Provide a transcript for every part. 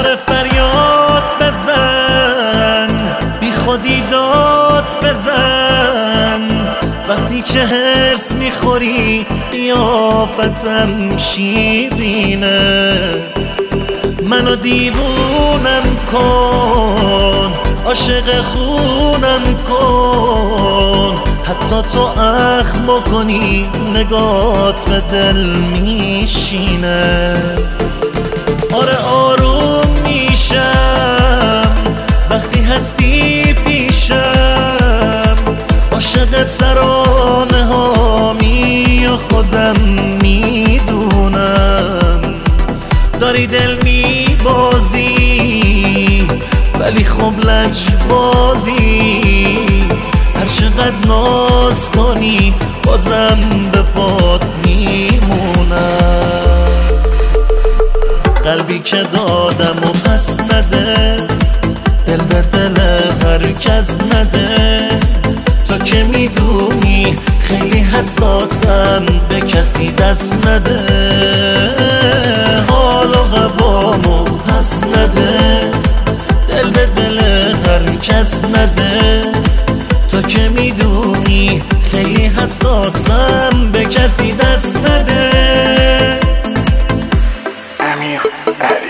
آره فریاد بزن، بی خودی داد بزن، وقتی که هرس میخوری قیافتم شیرینه. منو دیوونم کن، عاشق خونم کن، حتی تو اخم بکنی نگات به دل میشینه. آره آروم میشم وقتی هستی پیشم، عاشق ترانه هامی و خودم میدونم. داری دل میبازی ولی خب لجبازی، هر چقدر ناز کنی بازم به پات میمونم. قلبی که دادم و پس نده، دل به دل هر کس نده. تو که میدونی خیلی حساسم، به کسی دست نده. حال و قوامو پس نده، دل به دل هر کس نده. تو که میدونی خیلی حساسم، به کسی دست نده. امیر علی.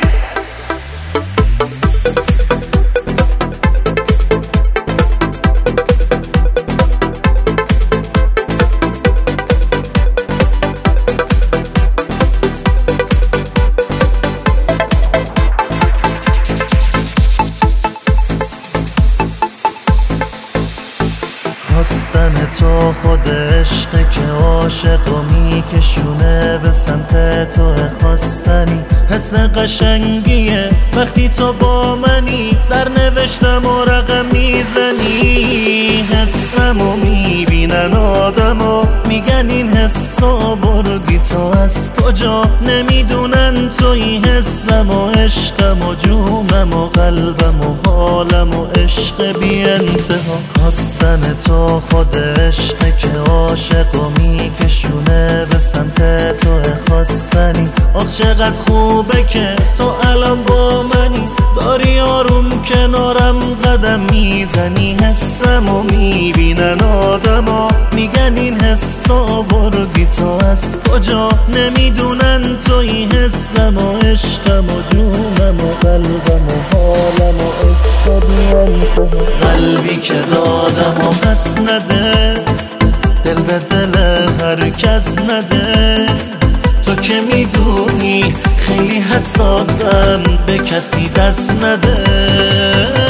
خواستن تو خود عشقه که عاشق و میکشونه به سمت تو. خواستنی حس قشنگیه وقتی تو با منی، سرنوشتم و رقم میزنی. حسم و میبینن آدم و میگن این حسا بردی تو از کجا، نمیدونن تو این حسم و عشقم و جونم و قلبم و حالم و عشق بی انتها. خواستن تو خود عشقه که عاشق و میکشونه به سمت تو. خواستنی آخ چقدر خوبه که تو الان با منی، داری آروم کنارم قدم میزنی. حسم و میبینن آدما میگن این حسا بردی تو از کجا، نمیدونن تو این حسم و عشقم و جونم و قلبم و حالم و عشق بی انتها. قلبی که دادم و پس نده، دل به دل هر کس نده. تو که میدونی خیلی حساسم، به کسی دست نده.